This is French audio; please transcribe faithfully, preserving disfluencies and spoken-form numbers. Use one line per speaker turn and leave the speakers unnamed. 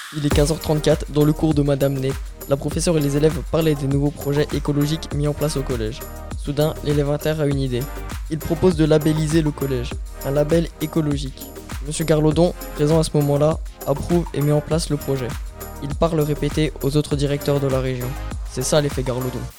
Il est quinze heures trente-quatre dans le cours de Madame Ney. La professeure et les élèves parlaient des nouveaux projets écologiques mis en place au collège. Soudain, l'élémentaire a une idée. Il propose de labelliser le collège, un label écologique. Monsieur Garlodon, présent à ce moment-là, approuve et met en place le projet. Il part le répéter aux autres directeurs de la région. C'est ça l'effet Garlodon.